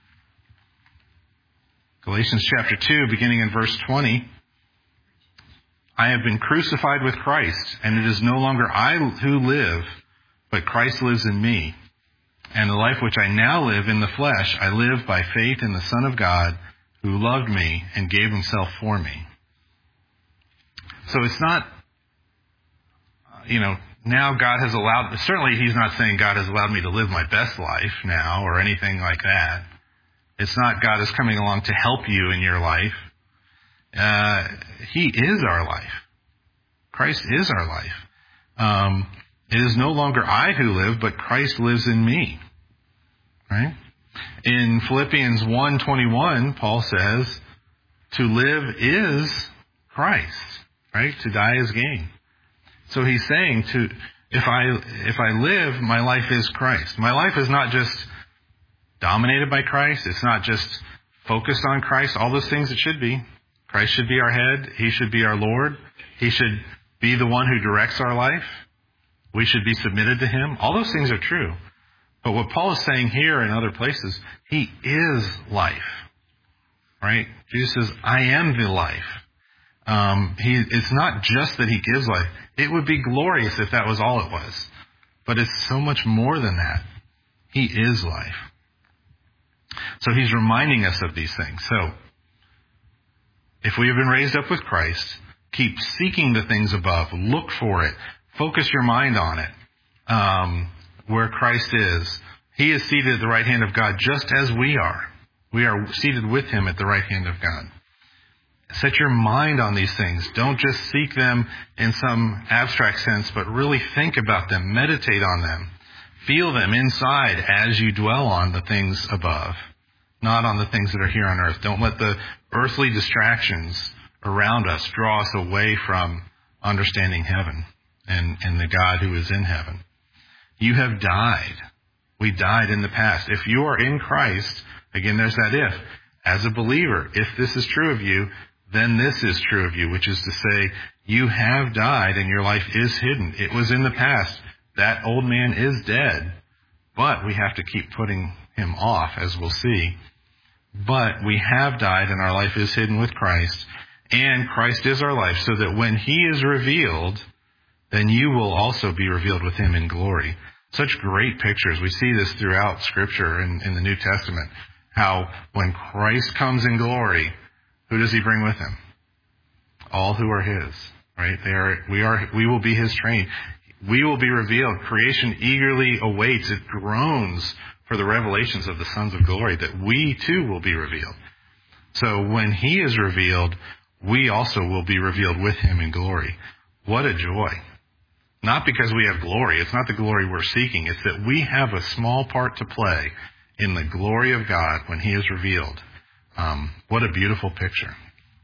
Galatians chapter two, beginning in verse twenty. I have been crucified with Christ, and it is no longer I who live, but Christ lives in me. And the life which I now live in the flesh, I live by faith in the Son of God, who loved me and gave himself for me. So it's not, you know, now God has allowed, certainly he's not saying God has allowed me to live my best life now or anything like that. It's not God is coming along to help you in your life. Uh, he is our life. Christ is our life. Um, it is no longer I who live, but Christ lives in me. Right? In Philippians one twenty-one, Paul says, to live is Christ. Right? To die is gain. So he's saying to, if I, if I live, my life is Christ. My life is not just dominated by Christ. It's not just focused on Christ. All those things it should be. Christ should be our head. He should be our Lord. He should be the one who directs our life. We should be submitted to him. All those things are true. But what Paul is saying here and other places, he is life. Right? Jesus says, I am the life. Um, he, it's not just that he gives life. It would be glorious if that was all it was. But it's so much more than that. He is life. So he's reminding us of these things. So, if we have been raised up with Christ, keep seeking the things above. Look for it. Focus your mind on it. Um, where Christ is. He is seated at the right hand of God just as we are. We are seated with him at the right hand of God. Set your mind on these things. Don't just seek them in some abstract sense, but really think about them. Meditate on them. Feel them inside as you dwell on the things above, not on the things that are here on earth. Don't let the earthly distractions around us draw us away from understanding heaven and, and the God who is in heaven. You have died. We died in the past. If you are in Christ, again, there's that if. As a believer, if this is true of you, then this is true of you, which is to say, you have died and your life is hidden. It was in the past. That old man is dead, but we have to keep putting him off, as we'll see. But we have died and our life is hidden with Christ, and Christ is our life, so that when he is revealed, then you will also be revealed with him in glory. Such great pictures. We see this throughout Scripture in, in the New Testament, how when Christ comes in glory, who does he bring with him? All who are his, right? They are, we are, we will be his train. We will be revealed. Creation eagerly awaits. It groans for the revelations of the sons of glory, that we too will be revealed. So when he is revealed, we also will be revealed with him in glory. What a joy. Not because we have glory. It's not the glory we're seeking. It's that we have a small part to play in the glory of God when he is revealed. Um, what a beautiful picture.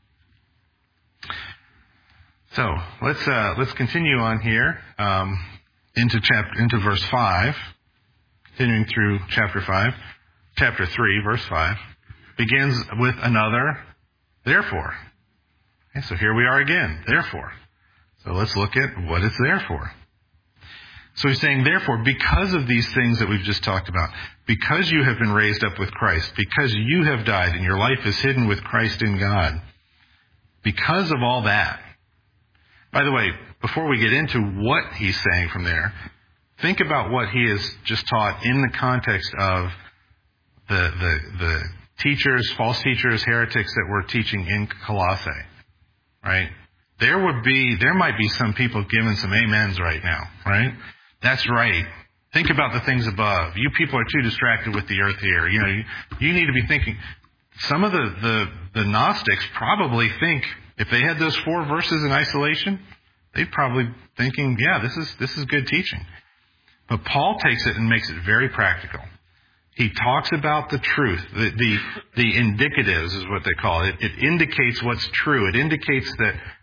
So let's uh, let's continue on here um, into chapter into verse five, continuing through chapter five, chapter three, verse five, begins with another therefore. Okay, so here we are again, therefore. So let's look at what it's there for. So he's saying, therefore, because of these things that we've just talked about, because you have been raised up with Christ, because you have died and your life is hidden with Christ in God, because of all that. By the way, before we get into what he's saying from there, think about what he has just taught in the context of the, the, the teachers, false teachers, heretics that were teaching in Colossae, right? There would be, there might be some people giving some amens right now, right? That's right. Think about the things above. You people are too distracted with the earth here. You know, you, you need to be thinking. Some of the, the, the Gnostics probably think, if they had those four verses in isolation, they'd probably thinking, yeah, this is, this is good teaching. But Paul takes it and makes it very practical. He talks about the truth, the, the, the indicatives is what they call it. It indicates what's true. It indicates that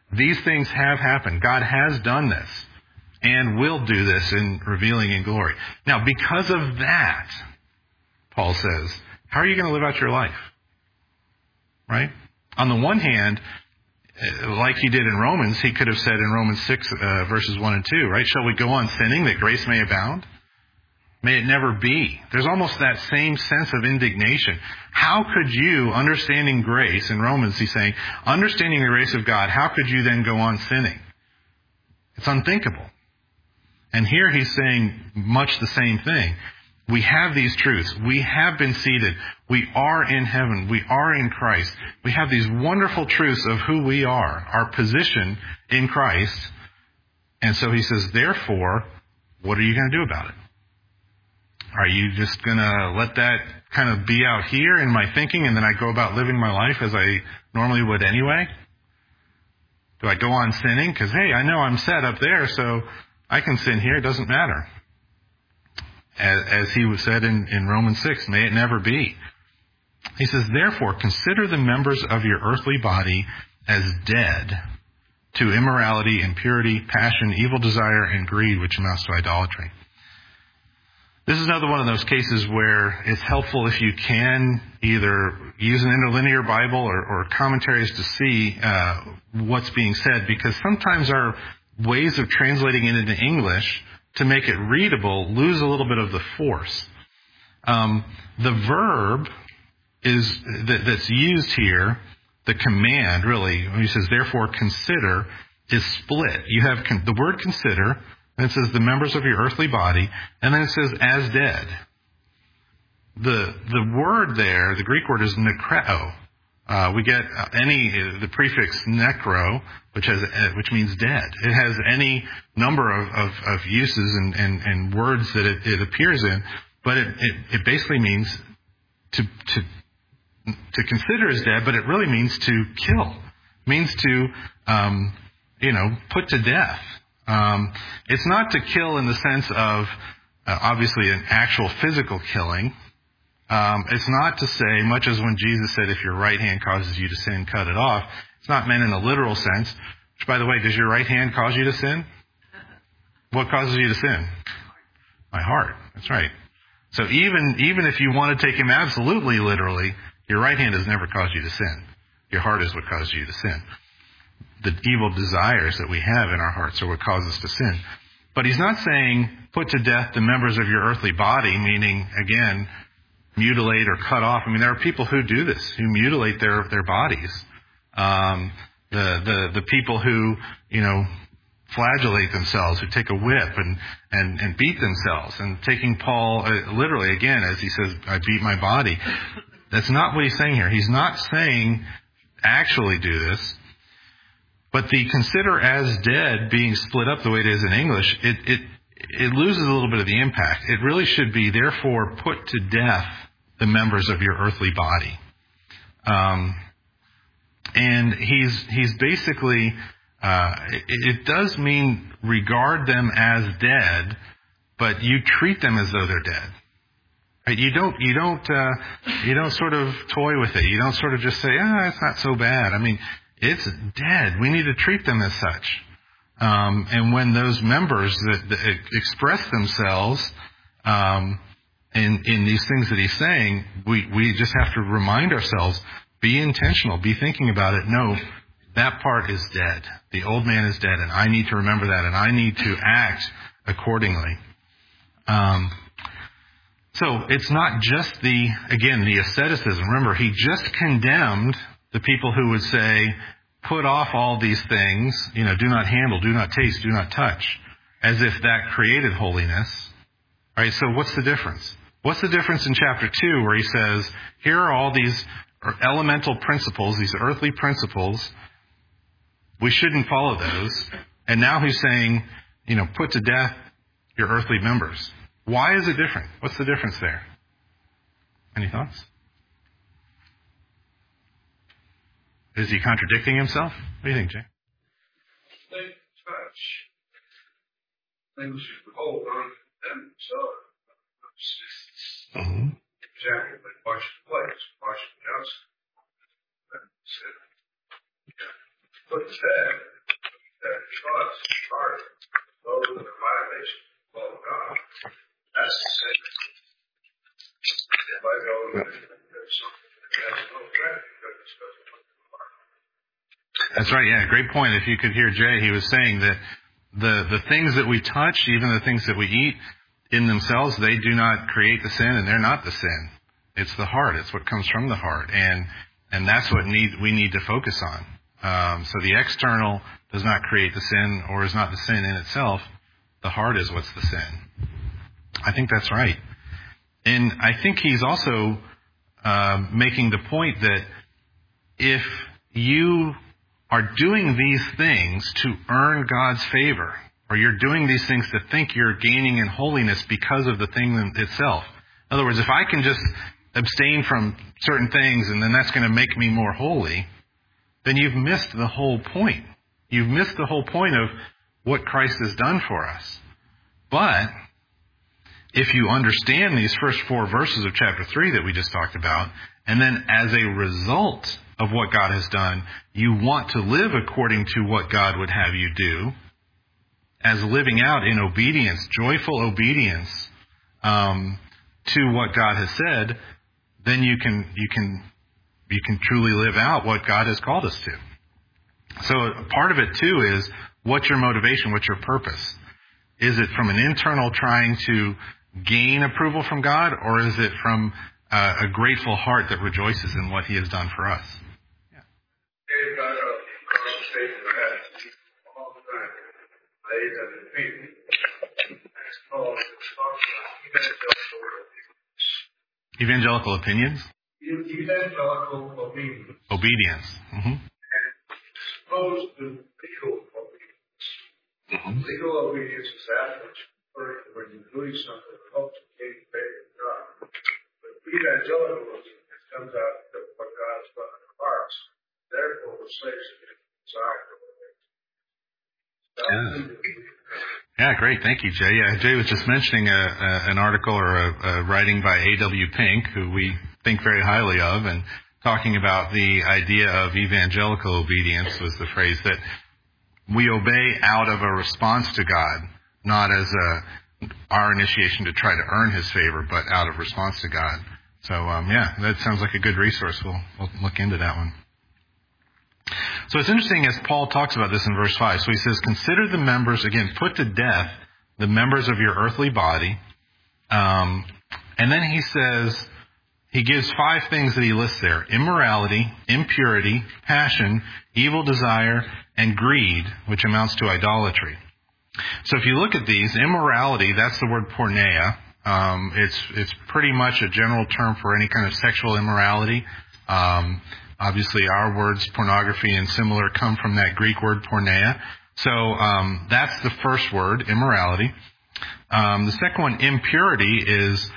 These things have happened. God has done this and will do this in revealing in glory. Now, because of that, Paul says, how are you going to live out your life? Right? On the one hand, like he did in Romans, he could have said in Romans six, uh, verses one and two, right? Shall we go on sinning that grace may abound? May it never be. There's almost that same sense of indignation. How could you, understanding grace, in Romans he's saying, understanding the grace of God, how could you then go on sinning? It's unthinkable. And here he's saying much the same thing. We have these truths. We have been seated. We are in heaven. We are in Christ. We have these wonderful truths of who we are, our position in Christ. And so he says, therefore, what are you going to do about it? Are you just going to let that kind of be out here in my thinking and then I go about living my life as I normally would anyway? Do I go on sinning? Because, hey, I know I'm set up there, so I can sin here. It doesn't matter. As, as he said in, in Romans six, may it never be. He says, therefore, consider the members of your earthly body as dead to immorality, impurity, passion, evil desire, and greed, which amounts to idolatry. This is another one of those cases where it's helpful if you can either use an interlinear Bible or, or commentaries to see uh, what's being said, because sometimes our ways of translating it into English to make it readable lose a little bit of the force. Um, the verb is that, that's used here, the command really, when he says therefore consider, is split. You have con- the word consider, and it says the members of your earthly body, and then it says as dead. The the word there, the Greek word is nekreo. Uh, we get any the prefix necro, which has uh, which means dead. It has any number of, of, of uses and, and, and words that it, it appears in, but it, it, it basically means to to to consider as dead, but it really means to kill. It means to um, you know put to death. Um, it's not to kill in the sense of uh, obviously an actual physical killing. Um, it's not to say, much as when Jesus said, if your right hand causes you to sin, cut it off. It's not meant in a literal sense. Which, by the way, does your right hand cause you to sin? What causes you to sin? My heart. That's right. So even even if you want to take him absolutely literally, your right hand has never caused you to sin. Your heart is what causes you to sin. The evil desires that we have in our hearts are what cause us to sin. But he's not saying put to death the members of your earthly body, meaning, again, mutilate or cut off. I mean, there are people who do this, who mutilate their, their bodies. Um, the, the, the people who, you know, flagellate themselves, who take a whip and, and, and beat themselves. And taking Paul uh, literally, again, as he says, I beat my body. That's not what he's saying here. He's not saying actually do this. But the consider as dead being split up the way it is in English, it, it, it loses a little bit of the impact. It really should be, therefore, put to death the members of your earthly body. Um, and he's, he's basically, uh, it, it does mean regard them as dead, but you treat them as though they're dead. Right? You don't, you don't, uh, you don't sort of toy with it. You don't sort of just say, ah, it's not so bad. I mean, it's dead. We need to treat them as such. Um, and when those members that, that express themselves um, in, in these things that he's saying, we, we just have to remind ourselves, be intentional, be thinking about it. No, that part is dead. The old man is dead, and I need to remember that, and I need to act accordingly. Um, so it's not just the, again, the asceticism. Remember, he just condemned the people who would say, put off all these things, you know, do not handle, do not taste, do not touch, as if that created holiness. All right, so what's the difference? What's the difference in chapter two where he says, here are all these elemental principles, these earthly principles, we shouldn't follow those. And now he's saying, you know, put to death your earthly members. Why is it different? What's the difference there? Any thoughts? Is he contradicting himself? What do you think, Jay? They touch. Things you hold on them. So, Mm-hmm. exactly. Like wash the plates, wash the house. Put that, that trust heart those in the violation of God. That's the sin. If I know that there's something that has no threat because it's doesn't look in the heart. That's right, yeah, great point. If you could hear Jay, he was saying that the, the things that we touch, even the things that we eat, in themselves, they do not create the sin, and they're not the sin. It's the heart. It's what comes from the heart. And and that's what need we need to focus on. Um, so the external does not create the sin or is not the sin in itself. The heart is what's the sin. I think that's right. And I think he's also uh, making the point that if you are doing these things to earn God's favor, or you're doing these things to think you're gaining in holiness because of the thing itself. In other words, if I can just abstain from certain things and then that's going to make me more holy, then you've missed the whole point. You've missed the whole point of what Christ has done for us. But if you understand these first four verses of chapter three that we just talked about, and then as a result of what God has done, you want to live according to what God would have you do, as living out in obedience, joyful obedience um, to what God has said, then you can you can you can truly live out what God has called us to. So part of it too is what's your motivation, what's your purpose? Is it from an internal trying to gain approval from God, or is it from uh, a grateful heart that rejoices in what He has done for us? Yeah. Hey, God, uh, conversation I had all the time. I ate that in me. It's called evangelical opinions. Evangelical opinions? Evangelical obedience. Obedience. Mm-hmm. And opposed to legal obedience. Mm-hmm. Legal obedience is that which when you're doing something that helps you gain favor of God. But evangelical obedience comes out of what God's done in our hearts. Therefore, we're slaves to the desire for Yeah. Yeah, great. Thank you, Jay. Yeah, Jay was just mentioning a, a, an article or a, a writing by A W Pink, who we think very highly of, and talking about the idea of evangelical obedience was the phrase that we obey out of a response to God, not as a, our initiation to try to earn His favor, but out of response to God. So, um, yeah, that sounds like a good resource. We'll, we'll look into that one. So it's interesting as Paul talks about this in verse five. So he says, consider the members, again, put to death the members of your earthly body. Um, and then he says, he gives five things that he lists there: immorality, impurity, passion, evil desire, and greed, which amounts to idolatry. So if you look at these, immorality, that's the word porneia. Um, it's, it's pretty much a general term for any kind of sexual immorality. Um, Obviously, our words, pornography and similar, come from that Greek word porneia. So um, that's the first word, immorality. Um, the second one, impurity, is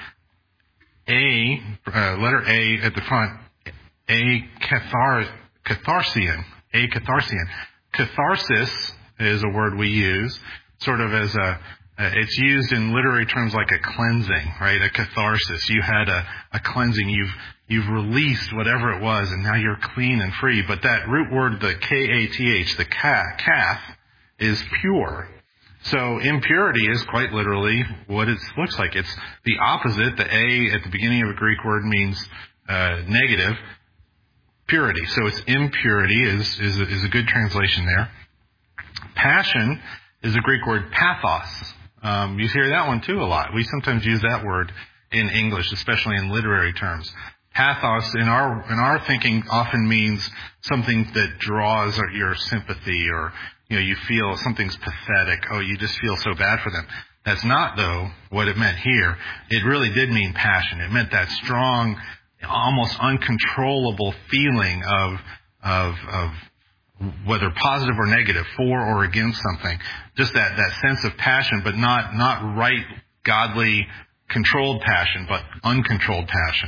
A, uh, letter A at the front, a cathar, catharsian, a catharsian. Catharsis is a word we use, sort of as a, uh, it's used in literary terms like a cleansing, right? A catharsis. You had a, a cleansing. You've You've released whatever it was, and now you're clean and free. But that root word, the K A T H, the kath, is pure. So impurity is quite literally what it looks like. It's the opposite. The A at the beginning of a Greek word means uh, negative. Purity. So it's impurity is, is, a, is a good translation there. Passion is a Greek word pathos. Um, you hear that one too a lot. We sometimes use that word in English, especially in literary terms. Pathos in our in our thinking often means something that draws your sympathy, or you know you feel something's pathetic. Oh, you just feel so bad for them. That's not, though, what it meant here. It really did mean passion. It meant that strong, almost uncontrollable feeling of of of whether positive or negative, for or against something. Just that that sense of passion, but not not right, godly, controlled passion, but uncontrolled passion.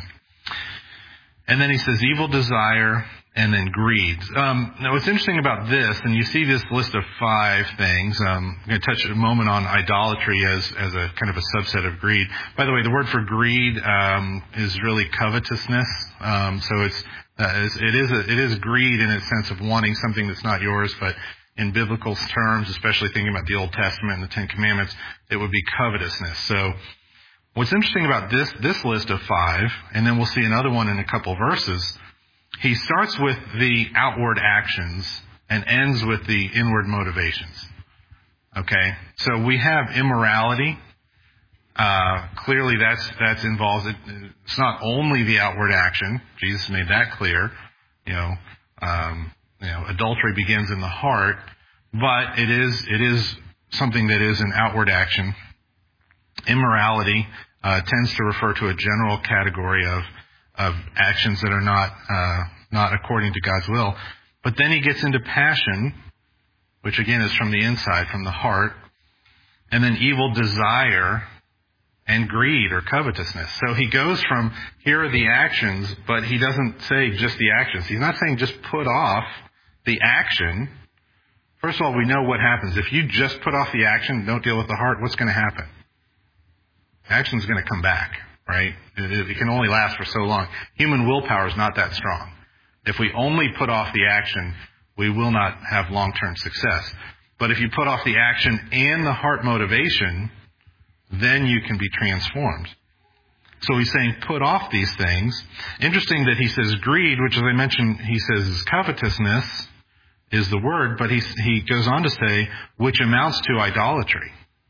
And then he says evil desire and then greed. Um, now, what's interesting about this, and you see this list of five things. Um, I'm going to touch a moment on idolatry as, as a kind of a subset of greed. By the way, the word for greed um, is really covetousness. Um, so it's, uh, it's it is a, it is greed in its sense of wanting something that's not yours, but in biblical terms, especially thinking about the Old Testament and the Ten Commandments, it would be covetousness. So what's interesting about this, this list of five, and then we'll see another one in a couple verses, he starts with the outward actions and ends with the inward motivations. Okay? So we have immorality. Uh, clearly that's, that's involved. It's not only the outward action. Jesus made that clear. You know, um, you know, adultery begins in the heart, but it is, it is something that is an outward action. Immorality, uh, tends to refer to a general category of, of actions that are not, uh, not according to God's will. But then he gets into passion, which again is from the inside, from the heart, and then evil desire, and greed or covetousness. So he goes from, here are the actions, but he doesn't say just the actions. He's not saying just put off the action. First of all, we know what happens. If you just put off the action, don't deal with the heart, what's going to happen? Action's going to come back, right? It, it can only last for so long. Human willpower is not that strong. If we only put off the action, we will not have long-term success. But if you put off the action and the heart motivation, then you can be transformed. So he's saying put off these things. Interesting that he says greed, which as I mentioned, he says is covetousness is the word, but he, he goes on to say, which amounts to idolatry.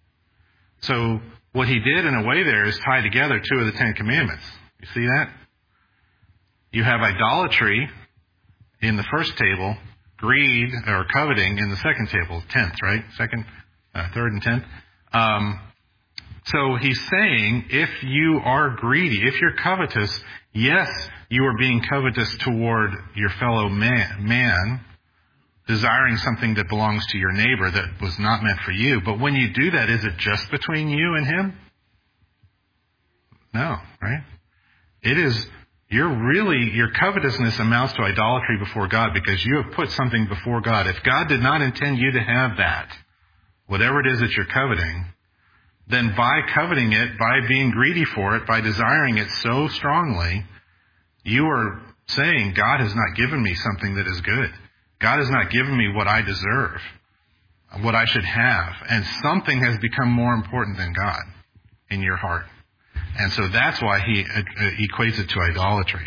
So what he did in a way there is tie together two of the Ten Commandments. You see that? You have idolatry in the first table, greed or coveting in the second table, tenth, right? Second, uh, third and tenth. Um, So he's saying, if you are greedy, if you're covetous, yes, you are being covetous toward your fellow man, man, desiring something that belongs to your neighbor that was not meant for you. But when you do that, is it just between you and him? No, right? It is, you're really, your covetousness amounts to idolatry before God because you have put something before God. If God did not intend you to have that, whatever it is that you're coveting, then by coveting it, by being greedy for it, by desiring it so strongly, you are saying, God has not given me something that is good. God has not given me what I deserve, what I should have. And something has become more important than God in your heart. And so that's why he equates it to idolatry.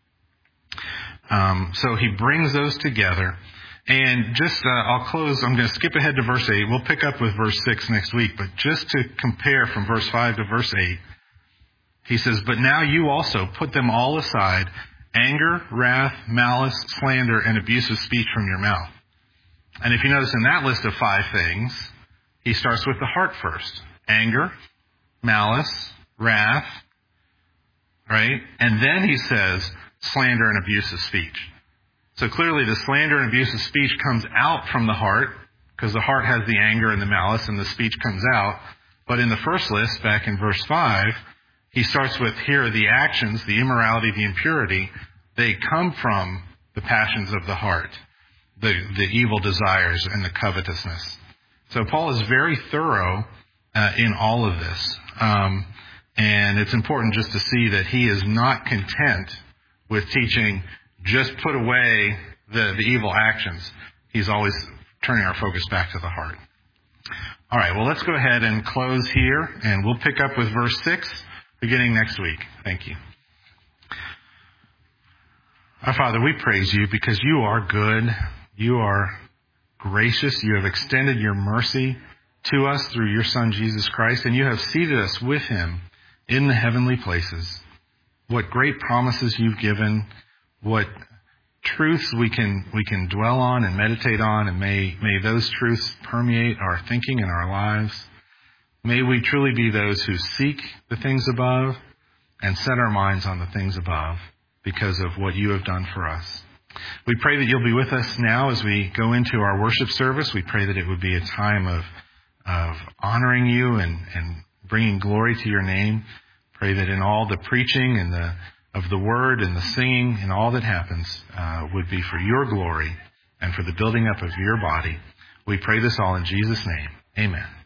Um, so he brings those together. And just, uh, I'll close, I'm going to skip ahead to verse eight. We'll pick up with verse six next week. But just to compare from verse five to verse eight, he says, but now you also put them all aside, anger, wrath, malice, slander, and abusive speech from your mouth. And if you notice in that list of five things, he starts with the heart first. Anger, malice, wrath, right? And then he says slander and abusive speech. So clearly the slander and abusive speech comes out from the heart, because the heart has the anger and the malice, and the speech comes out. But in the first list, back in verse five, he starts with, here are the actions, the immorality, the impurity. They come from the passions of the heart, the, the evil desires and the covetousness. So Paul is very thorough uh, in all of this. Um, and it's important just to see that he is not content with teaching just put away the, the evil actions. He's always turning our focus back to the heart. All right, well, let's go ahead and close here, and we'll pick up with verse six beginning next week. Thank you. Our Father, we praise you because you are good. You are gracious. You have extended your mercy to us through your Son, Jesus Christ, and you have seated us with him in the heavenly places. What great promises you've given. What truths we can we can dwell on and meditate on, and may may those truths permeate our thinking and our lives. May we truly be those who seek the things above and set our minds on the things above because of what you have done for us. We pray that you'll be with us now as we go into our worship service. We pray that it would be a time of of honoring you and, and bringing glory to your name. Pray that in all the preaching and the of the word and the singing and all that happens uh, would be for your glory and for the building up of your body. We pray this all in Jesus' name. Amen.